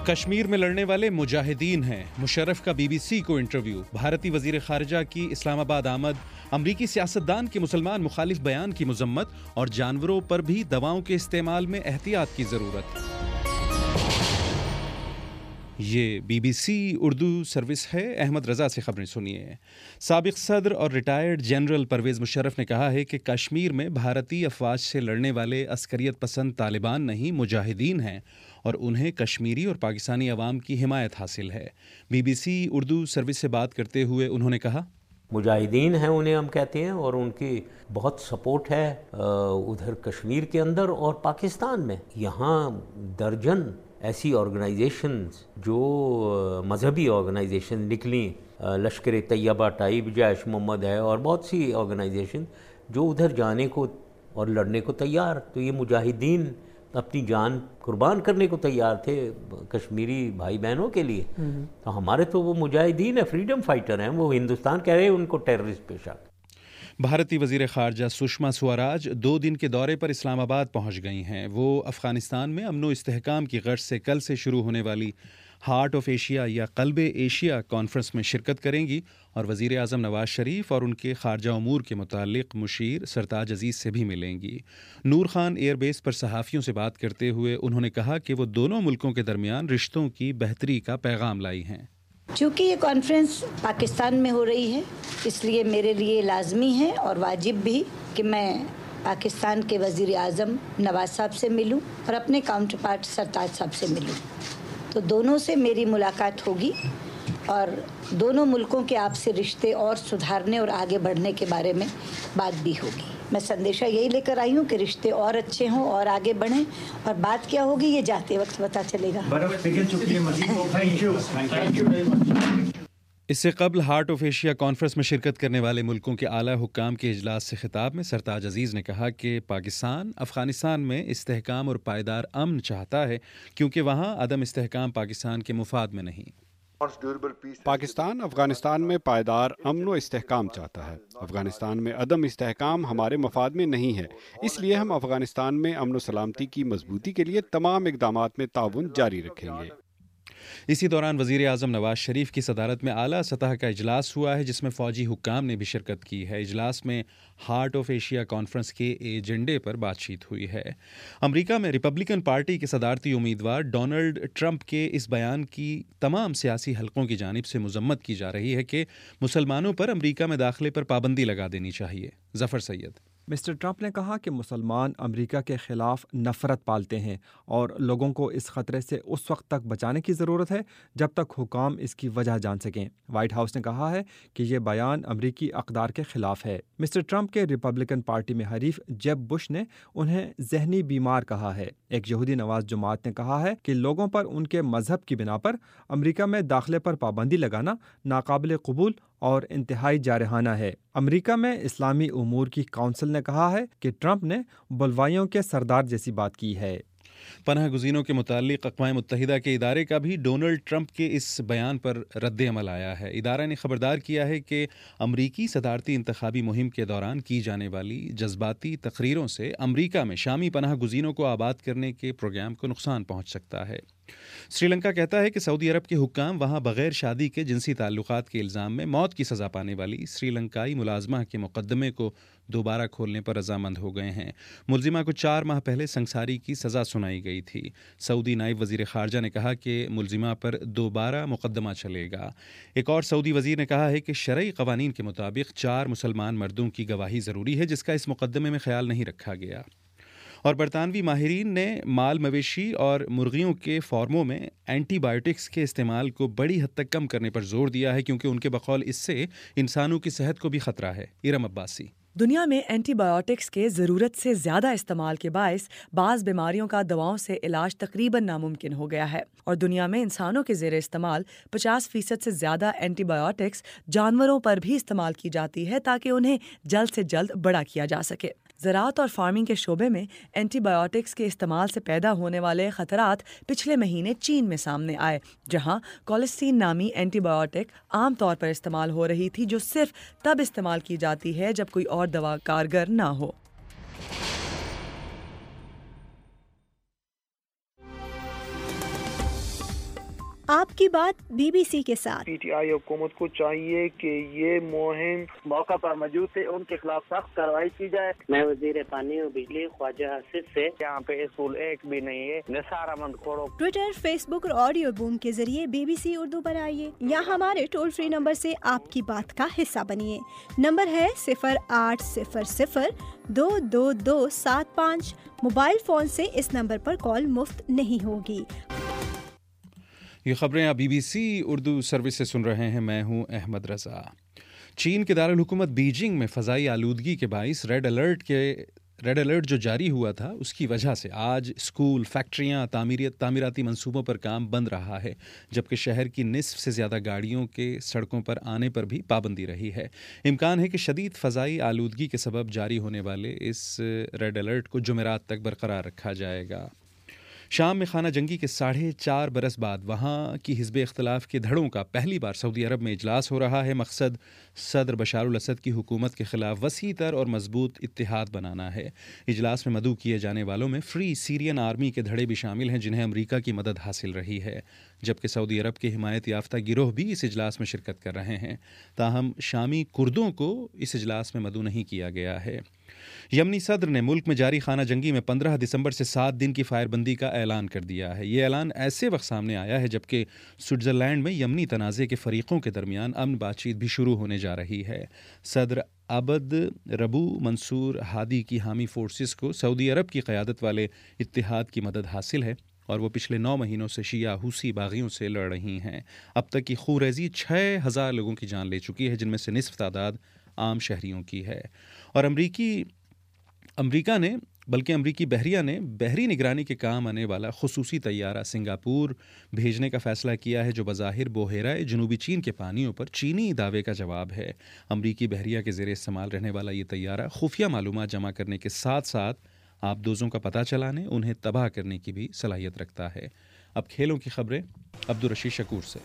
کشمیر میں لڑنے والے مجاہدین ہیں، مشرف کا بی بی سی کو انٹرویو۔ بھارتی وزیر خارجہ کی اسلام آباد آمد، امریکی سیاستدان کے مسلمان مخالف بیان کی مذمت، اور جانوروں پر بھی دواؤں کے استعمال میں احتیاط کی ضرورت۔ یہ B B C Urdu service ہے۔ احمد رضا سے خبریں سنیے۔ سابق صدر اور ریٹائرڈ جنرل پرویز مشرف نے کہا ہے کہ کشمیر میں بھارتی افواج سے لڑنے والے عسکریت پسند طالبان نہیں، مجاہدین ہیں، اور انہیں کشمیری اور پاکستانی عوام کی حمایت حاصل ہے۔ B B C Urdu service سے بات کرتے ہوئے انہوں نے کہا، مجاہدین ہیں انہیں ہم کہتے ہیں، اور ان کی بہت سپورٹ ہے ادھر کشمیر کے اندر اور پاکستان میں۔ یہاں درجن ایسی آرگنائزیشنز جو مذہبی آرگنائزیشن نکلیں، لشکر طیبہ ٹائپ، جیش محمد ہے، اور بہت سی آرگنائزیشن جو ادھر جانے کو اور لڑنے کو تیار۔ تو یہ مجاہدین اپنی جان قربان کرنے کو تیار تھے کشمیری بھائی بہنوں کے لیے۔ تو ہمارے تو وہ مجاہدین ہیں، فریڈم فائٹر ہیں۔ وہ ہندوستان کہہ رہے ہیں ان کو ٹیررسٹ پیشہ۔ بھارتی وزیر خارجہ سشما سوراج 2 دن کے دورے پر اسلام آباد پہنچ گئی ہیں۔ وہ افغانستان میں امن و استحکام کی غرض سے کل سے شروع ہونے والی ہارٹ آف ایشیا یا قلب ایشیا کانفرنس میں شرکت کریں گی، اور وزیر اعظم نواز شریف اور ان کے خارجہ امور کے متعلق مشیر سرتاج عزیز سے بھی ملیں گی۔ نور خان ایئر بیس پر صحافیوں سے بات کرتے ہوئے انہوں نے کہا کہ وہ دونوں ملکوں کے درمیان رشتوں کی بہتری کا پیغام لائی ہیں۔ چونکہ یہ کانفرنس پاکستان میں ہو رہی ہے، اس لیے میرے لیے لازمی ہے اور واجب بھی کہ میں پاکستان کے وزیر اعظم نواز صاحب سے ملوں اور اپنے کاؤنٹر پارٹ سرتاج صاحب سے ملوں۔ تو دونوں سے میری ملاقات ہوگی اور دونوں ملکوں کے آپسی رشتے اور سدھارنے اور آگے بڑھنے کے بارے میں بات بھی ہوگی۔ میں سندیشہ یہی لے کر آئی ہوں کہ رشتے اور اچھے ہوں اور آگے بڑھیں، اور بات کیا ہوگی یہ جاتے وقت پتہ چلے گا۔ اس سے قبل ہارٹ آف ایشیا کانفرنس میں شرکت کرنے والے ملکوں کے اعلیٰ حکام کے اجلاس سے خطاب میں سرتاج عزیز نے کہا کہ پاکستان افغانستان میں استحکام اور پائیدار امن چاہتا ہے، کیونکہ وہاں عدم استحکام پاکستان کے مفاد میں نہیں۔ پاکستان افغانستان میں پائیدار امن و استحکام چاہتا ہے۔ افغانستان میں عدم استحکام ہمارے مفاد میں نہیں ہے، اس لیے ہم افغانستان میں امن و سلامتی کی مضبوطی کے لیے تمام اقدامات میں تعاون جاری رکھیں گے۔ اسی دوران وزیر اعظم نواز شریف کی صدارت میں اعلیٰ سطح کا اجلاس ہوا ہے، جس میں فوجی حکام نے بھی شرکت کی ہے۔ اجلاس میں ہارٹ آف ایشیا کانفرنس کے ایجنڈے پر بات چیت ہوئی ہے۔ امریکہ میں ریپبلکن پارٹی کے صدارتی امیدوار ڈونلڈ ٹرمپ کے اس بیان کی تمام سیاسی حلقوں کی جانب سے مذمت کی جا رہی ہے کہ مسلمانوں پر امریکہ میں داخلے پر پابندی لگا دینی چاہیے۔ ظفر سید۔ مسٹر ٹرمپ نے کہا کہ مسلمان امریکہ کے خلاف نفرت پالتے ہیں اور لوگوں کو اس خطرے سے اس وقت تک بچانے کی ضرورت ہے جب تک حکام اس کی وجہ جان سکیں۔ وائٹ ہاؤس نے کہا ہے کہ یہ بیان امریکی اقدار کے خلاف ہے۔ مسٹر ٹرمپ کے ریپبلکن پارٹی میں حریف جیب بش نے انہیں ذہنی بیمار کہا ہے۔ ایک یہودی نواز جماعت نے کہا ہے کہ لوگوں پر ان کے مذہب کی بنا پر امریکہ میں داخلے پر پابندی لگانا ناقابل قبول اور انتہائی جارحانہ ہے۔ امریکہ میں اسلامی امور کی کونسل نے کہا ہے کہ ٹرمپ نے بلوائیوں کے سردار جیسی بات کی ہے۔ پناہ گزینوں کے متعلق اقوام متحدہ کے ادارے کا بھی ڈونلڈ ٹرمپ کے اس بیان پر رد عمل آیا ہے۔ ادارہ نے خبردار کیا ہے کہ امریکی صدارتی انتخابی مہم کے دوران کی جانے والی جذباتی تقریروں سے امریکہ میں شامی پناہ گزینوں کو آباد کرنے کے پروگرام کو نقصان پہنچ سکتا ہے۔ سری لنکا کہتا ہے کہ سعودی عرب کے حکام وہاں بغیر شادی کے جنسی تعلقات کے الزام میں موت کی سزا پانے والی سری لنکائی ملازمہ کے مقدمے کو دوبارہ کھولنے پر رضامند ہو گئے ہیں۔ ملزمہ کو 4 ماہ پہلے سنگساری کی سزا سنائی گئی تھی۔ سعودی نائب وزیر خارجہ نے کہا کہ ملزمہ پر دوبارہ مقدمہ چلے گا۔ ایک اور سعودی وزیر نے کہا ہے کہ شرعی قوانین کے مطابق 4 مسلمان مردوں کی گواہی ضروری ہے، جس کا اس مقدمے میں خیال نہیں رکھا گیا۔ اور برطانوی ماہرین نے مال مویشی اور مرغیوں کے فارموں میں اینٹی بایوٹکس کے استعمال کو بڑی حد تک کم کرنے پر زور دیا ہے، کیونکہ ان کے بقول اس سے انسانوں کی صحت کو بھی خطرہ ہے۔ ارم عباسی۔ دنیا میں اینٹی بایوٹکس کے ضرورت سے زیادہ استعمال کے باعث بعض بیماریوں کا دواؤں سے علاج تقریباً ناممکن ہو گیا ہے، اور دنیا میں انسانوں کے زیر استعمال 50% سے زیادہ اینٹی بایوٹکس جانوروں پر بھی استعمال کی جاتی ہے تاکہ انہیں جلد سے جلد بڑا کیا جا سکے۔ زراعت اور فارمنگ کے شعبے میں اینٹی بایوٹکس کے استعمال سے پیدا ہونے والے خطرات پچھلے مہینے چین میں سامنے آئے، جہاں کولسٹین نامی اینٹی بایوٹک عام طور پر استعمال ہو رہی تھی، جو صرف تب استعمال کی جاتی ہے جب کوئی اور دوا کارگر نہ ہو۔ آپ کی بات BBC کے ساتھ۔ PTI حکومت کو چاہیے کہ یہ مہم موقع پر موجود تھے ان کے خلاف سخت کارروائی کی جائے۔ میں وزیر پانی و بجلی خواجہ آصف سے، یہاں پہ اسکول ایک بھی نہیں ہے، Nisar Ahmed Khuhro. Twitter, Facebook اور آڈیو بوم کے ذریعے BBC اردو پر آئیے یا ہمارے ٹول فری نمبر سے آپ کی بات کا حصہ بنیے۔ نمبر ہے 0800-222-75۔ موبائل فون سے اس نمبر پر کال مفت نہیں ہوگی۔ یہ خبریں آپ BBC اردو سروس سے سن رہے ہیں، میں ہوں احمد رضا۔ چین کے دارالحکومت بیجنگ میں فضائی آلودگی کے باعث ریڈ الرٹ جو جاری ہوا تھا اس کی وجہ سے آج اسکول، فیکٹریاں، تعمیراتی منصوبوں پر کام بند رہا ہے، جبکہ شہر کی نصف سے زیادہ گاڑیوں کے سڑکوں پر آنے پر بھی پابندی رہی ہے۔ امکان ہے کہ شدید فضائی آلودگی کے سبب جاری ہونے والے اس ریڈ الرٹ کو جمعرات تک برقرار رکھا جائے گا۔ شام میں خانہ جنگی کے 4.5 برس بعد وہاں کی حزب اختلاف کے دھڑوں کا پہلی بار سعودی عرب میں اجلاس ہو رہا ہے۔ مقصد صدر بشار الاسد کی حکومت کے خلاف وسیع تر اور مضبوط اتحاد بنانا ہے۔ اجلاس میں مدعو کیے جانے والوں میں فری سیرین آرمی کے دھڑے بھی شامل ہیں جنہیں امریکہ کی مدد حاصل رہی ہے، جبکہ سعودی عرب کے حمایت یافتہ گروہ بھی اس اجلاس میں شرکت کر رہے ہیں۔ تاہم شامی کردوں کو اس اجلاس میں مدعو نہیں کیا گیا ہے۔ یمنی صدر نے ملک میں جاری خانہ جنگی میں 15 دسمبر سے 7 دن کی فائر بندی کا اعلان کر دیا ہے۔ یہ اعلان ایسے وقت سامنے آیا ہے جبکہ سوئٹزرلینڈ میں یمنی تنازع کے فریقوں کے درمیان امن بات چیت بھی شروع ہونے جا رہی ہے۔ صدر عبد ربو منصور ہادی کی حامی فورسز کو سعودی عرب کی قیادت والے اتحاد کی مدد حاصل ہے اور وہ پچھلے 9 مہینوں سے شیعہ حوثی باغیوں سے لڑ رہی ہیں۔ اب تک کی خونریزی 6000 لوگوں کی جان لے چکی ہے، جن میں سے نصف تعداد عام شہریوں کی ہے۔ اور امریکی بحریہ نے بحری نگرانی کے کام آنے والا خصوصی طیارہ سنگاپور بھیجنے کا فیصلہ کیا ہے، جو بظاہر بحیرہ جنوبی چین کے پانیوں پر چینی دعوے کا جواب ہے۔ امریکی بحریہ کے زیر استعمال رہنے والا یہ طیارہ خفیہ معلومات جمع کرنے کے ساتھ ساتھ آبدوزوں کا پتہ چلانے، انہیں تباہ کرنے کی بھی صلاحیت رکھتا ہے۔ اب کھیلوں کی خبریں عبدالرشید شکور سے۔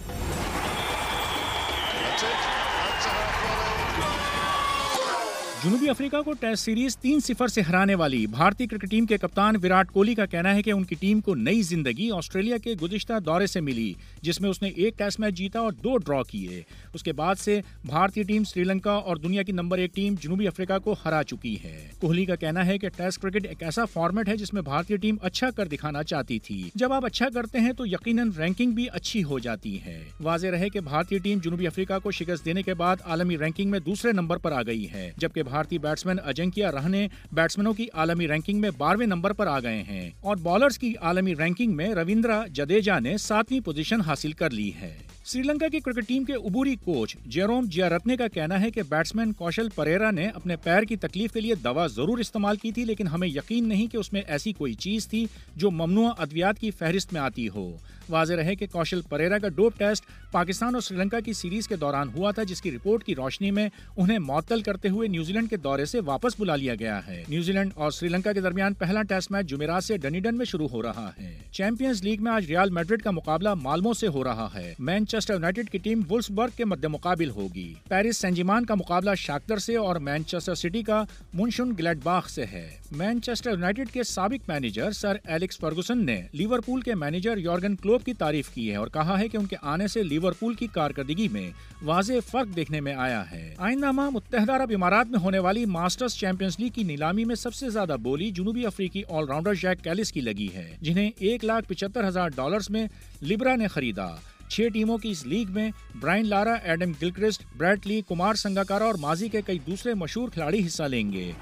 جنوبی افریقہ کو ٹیسٹ سیریز 3-0 سے ہرانے والی بھارتی کرکٹ ٹیم کے کپتان وراٹ کوہلی کا کہنا ہے کہ ان کی ٹیم کو نئی زندگی آسٹریلیا کے گزشتہ دورے سے ملی، جس میں اس نے 1 ٹیسٹ میچ جیتا اور 2 ڈرا کیے۔ اس کے بعد سے بھارتی ٹیم سری لنکا اور دنیا کی نمبر 1 ٹیم جنوبی افریقہ کو ہرا چکی ہے۔ کوہلی کا کہنا ہے کہ ٹیسٹ کرکٹ ایک ایسا فارمیٹ ہے جس میں بھارتی ٹیم اچھا کر دکھانا چاہتی تھی۔ جب آپ اچھا کرتے ہیں تو یقیناً رینکنگ بھی اچھی ہو جاتی ہے۔ واضح رہے کہ بھارتی ٹیم جنوبی افریقہ کو شکست دینے کے بعد عالمی رینکنگ میں دوسرے نمبر پر آ گئی ہے، جبکہ بھارتی بیٹسمین اجنکیا رہانے بیٹسمینوں کی عالمی رینکنگ میں 12ویں نمبر پر آ گئے ہیں اور بالرز کی عالمی رینکنگ میں رویندرا جڈیجا نے 7ویں پوزیشن حاصل کر لی ہے۔ سری لنکا کی کرکٹ ٹیم کے عبوری کوچ جیروم جیارتنے کا کہنا ہے کہ بیٹسمین کوشل پریرا نے اپنے پیر کی تکلیف کے لیے دوا ضرور استعمال کی تھی، لیکن ہمیں یقین نہیں کہ اس میں ایسی کوئی چیز تھی جو ممنوع ادویات کی فہرست میں آتی ہو۔ واضح رہے کہ کوشل پریرا کا ڈوپ ٹیسٹ پاکستان اور سری لنکا کی سیریز کے دوران ہوا تھا، جس کی رپورٹ کی روشنی میں انہیں معطل کرتے ہوئے نیوزی لینڈ کے دورے سے واپس بلا لیا گیا ہے۔ نیوزی لینڈ اور سری لنکا کے درمیان پہلا ٹیسٹ میچ جمعرات سے ڈنیڈن میں شروع ہو رہا ہے۔ چیمپئنز لیگ میں آج ریال میڈرڈ کا مقابلہ مالمو سے ہو رہا ہے۔ مینچسٹر یونائیٹڈ کی ٹیم وولفسبرگ کے مد مقابل ہوگی۔ پیرس سین جرمین کا مقابلہ شاختر سے اور مینچسٹر سٹی کا منشن گلیڈباخ سے ہے۔ مینچسٹر یونائیٹڈ کے سابق مینیجر سر ایلکس فرگوسن نے لیورپول کے مینیجر یورگن کلوپ کی تعریف کی ہے اور کہا ہے کہ ان کے آنے سے لیورپول کی کارکردگی میں واضح فرق دیکھنے میں آیا ہے۔ آئندہ ماہ متحدہ عرب امارات میں ہونے والی ماسٹرز چیمپئنز لیگ کی نیلامی میں سب سے زیادہ بولی جنوبی افریقی آل راؤنڈر جیک کیلس کی لگی ہے، جنہیں $1,75,000 میں لیبرا نے خریدا۔ 6 ٹیموں کی اس لیگ میں Brian Lara, Adam Gilchrist, Brett Lee, Kumar Sangakkara اور ماضی کے کئی دوسرے مشہور کھلاڑی حصہ لیں گے۔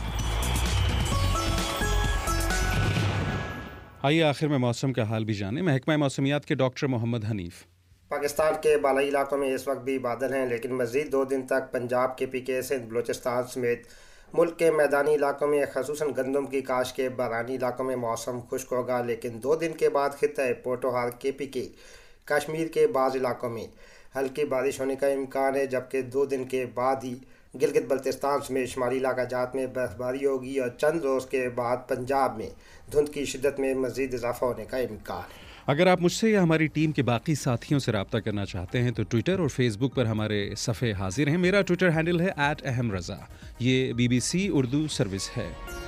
آئیے آخر میں موسم کا حال بھی جانیں۔ محکمہ موسمیات کے ڈاکٹر محمد حنیف۔ پاکستان کے بالائی علاقوں میں اس وقت بھی بادل ہیں، لیکن مزید 2 دن تک پنجاب کے PK، سندھ، بلوچستان سمیت ملک کے میدانی علاقوں میں خصوصاً گندم کی کاشت کے بارانی علاقوں میں موسم خشک ہوگا، لیکن 2 دن کے بعد خطہ پوٹوہار KPK، کشمیر کے بعض علاقوں میں ہلکی بارش ہونے کا امکان ہے، جبکہ 2 دن کے بعد ہی گلگت بلتستان سمیت شمالی علاقہ جات میں برف باری ہوگی اور چند روز کے بعد پنجاب میں دھند کی شدت میں مزید اضافہ ہونے کا امکان ہے۔ اگر آپ مجھ سے یا ہماری ٹیم کے باقی ساتھیوں سے رابطہ کرنا چاہتے ہیں تو ٹویٹر اور فیس بک پر ہمارے صفحے حاضر ہیں۔ میرا ٹویٹر ہینڈل ہے @ahmraza۔ یہ BBC اردو سروس ہے۔